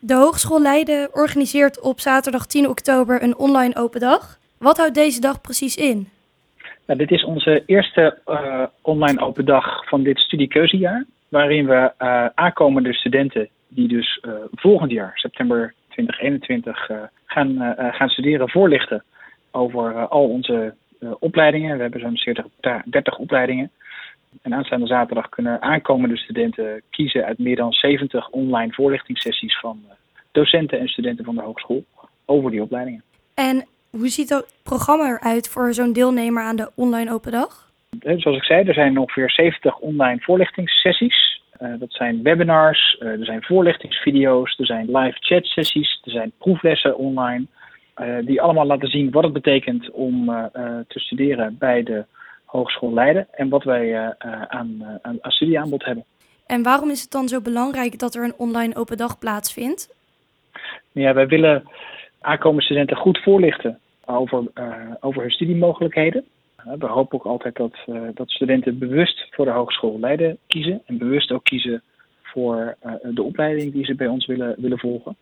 De Hogeschool Leiden organiseert op zaterdag 10 oktober een online open dag. Wat houdt deze dag precies in? Nou, dit is onze eerste online open dag van dit studiekeuzejaar, waarin we aankomende studenten die dus volgend jaar, september 2021, gaan studeren, voorlichten over al onze opleidingen. We hebben zo'n 30 opleidingen. En aanstaande zaterdag kunnen aankomende studenten kiezen uit meer dan 70 online voorlichtingssessies van docenten en studenten van de hogeschool over die opleidingen. En hoe ziet het programma eruit voor zo'n deelnemer aan de online open dag? Zoals ik zei, er zijn ongeveer 70 online voorlichtingssessies. Dat zijn webinars, er zijn voorlichtingsvideo's, er zijn live chatsessies, er zijn proeflessen online. Die allemaal laten zien wat het betekent om te studeren bij de Hogeschool Leiden en wat wij aan studieaanbod hebben. En waarom is het dan zo belangrijk dat er een online open dag plaatsvindt? Ja, wij willen aankomende studenten goed voorlichten over hun studiemogelijkheden. We hopen ook altijd dat studenten bewust voor de Hogeschool Leiden kiezen en bewust ook kiezen voor de opleiding die ze bij ons willen volgen.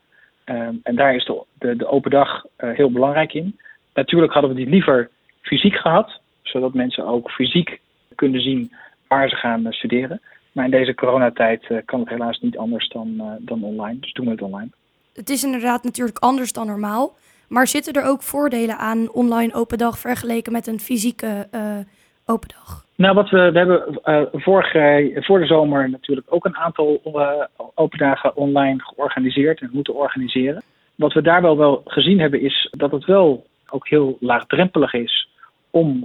En daar is de open dag heel belangrijk in. Natuurlijk hadden we die liever fysiek gehad, zodat mensen ook fysiek kunnen zien waar ze gaan studeren. Maar in deze coronatijd kan het helaas niet anders dan online, dus doen we het online. Het is inderdaad natuurlijk anders dan normaal, maar zitten er ook voordelen aan een online open dag vergeleken met een fysieke open dag? Nou, we hebben voor de zomer natuurlijk ook een aantal open dagen online georganiseerd en moeten organiseren. Wat we daar wel gezien hebben is dat het wel ook heel laagdrempelig is om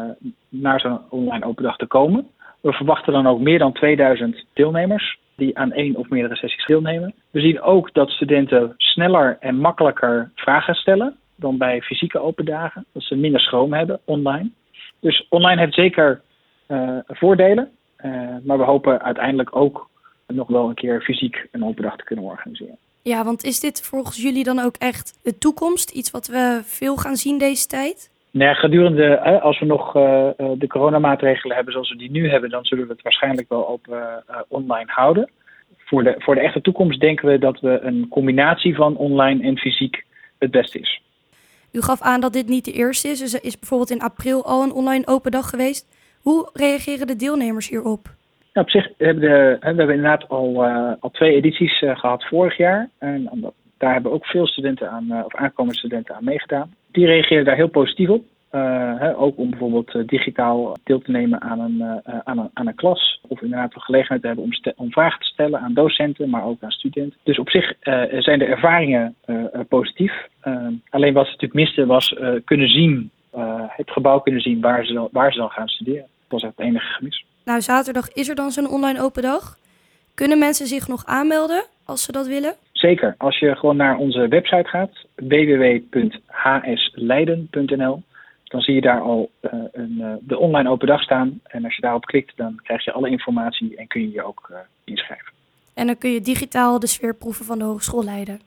naar zo'n online open dag te komen. We verwachten dan ook meer dan 2000 deelnemers die aan één of meerdere sessies deelnemen. We zien ook dat studenten sneller en makkelijker vragen stellen dan bij fysieke open dagen. Dat ze minder schroom hebben online. Dus online heeft zeker voordelen. Maar we hopen uiteindelijk ook nog wel een keer fysiek een open dag te kunnen organiseren. Ja, want is dit volgens jullie dan ook echt de toekomst? Iets wat we veel gaan zien deze tijd? Nou ja, gedurende, als we nog de coronamaatregelen hebben zoals we die nu hebben, dan zullen we het waarschijnlijk wel op online houden. Voor de echte toekomst denken we dat we een combinatie van online en fysiek het beste is. U gaf aan dat dit niet de eerste is. Dus er is bijvoorbeeld in april al een online open dag geweest. Hoe reageren de deelnemers hierop? Nou, op zich hebben we hebben inderdaad al 2 edities gehad vorig jaar. En daar hebben ook veel studenten of aankomende studenten aan meegedaan. Die reageren daar heel positief op. Ook om bijvoorbeeld digitaal deel te nemen aan een klas. Of inderdaad de gelegenheid te hebben om vragen te stellen aan docenten, maar ook aan studenten. Dus op zich zijn de ervaringen positief. Alleen wat ze natuurlijk misten was kunnen zien, het gebouw kunnen zien waar ze dan gaan studeren. Dat was het enige gemis. Nou, zaterdag is er dan zo'n online open dag. Kunnen mensen zich nog aanmelden als ze dat willen? Zeker. Als je gewoon naar onze website gaat, www.hsleiden.nl, dan zie je daar al de online open dag staan. En als je daarop klikt, dan krijg je alle informatie en kun je je ook inschrijven. En dan kun je digitaal de sfeer proeven van de Hogeschool Leiden.